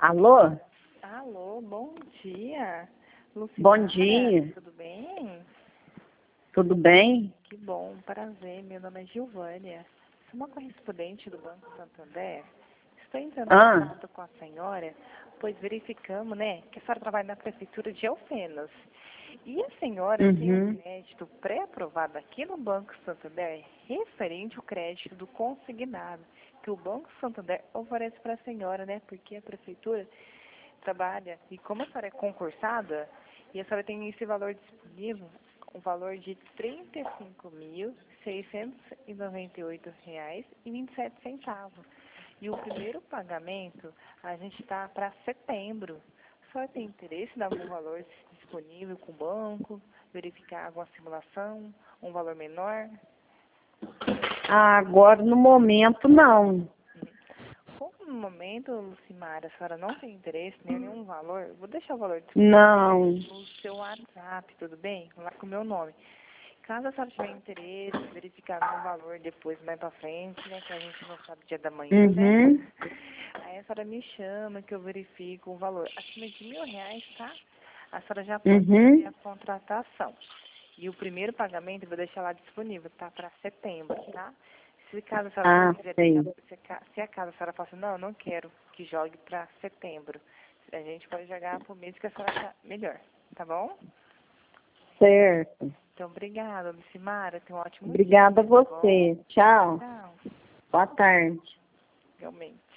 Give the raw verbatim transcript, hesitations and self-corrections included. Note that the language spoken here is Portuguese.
Alô? Alô, bom dia. Bom Lucimara, dia. tudo bem? Tudo bem? Que bom, prazer. Meu nome é Gilvânia. Sou uma correspondente do Banco Santander. Estou entrando em Ah, contato com a senhora, pois verificamos, né, que a senhora trabalha na Prefeitura de Alfenas. E a senhora tem um uhum. crédito pré-aprovado aqui no Banco Santander referente ao crédito do consignado, que o Banco Santander oferece para a senhora, né, porque a Prefeitura trabalha, e como a senhora é concursada, e a senhora tem esse valor disponível, um valor de trinta e cinco mil, seiscentos e noventa e oito reais e vinte e sete centavos. E o primeiro pagamento, a gente está para setembro. A senhora tem interesse em algum valor disponível com o banco, verificar alguma simulação, um valor menor? Ah, agora no momento não. Como no momento, Lucimara, a senhora não tem interesse nem nenhum valor, eu vou deixar o valor disponível Não. no seu WhatsApp, tudo bem? Lá com o meu nome. Caso a senhora tiver interesse, verificar algum valor depois, mais pra frente, né, que a gente não sabe o dia da manhã, né? Uhum. Aí a senhora me chama que eu verifico o valor. Acima de mil reais, tá? A senhora já pode fazer Uhum. a contratação. E o primeiro pagamento eu vou deixar lá disponível, tá? Para setembro, tá? Se caso a senhora não Ah, quiser sei. deixar, se, ca- se a casa a senhora fala assim, não, eu não quero que jogue para setembro. A gente pode jogar pro mês que a senhora achar melhor, tá bom? Certo. Então, obrigada, Lucimara. Tenha um ótimo dia, Obrigada a tá bom? você. Tchau. Tchau. Boa tarde. Realmente.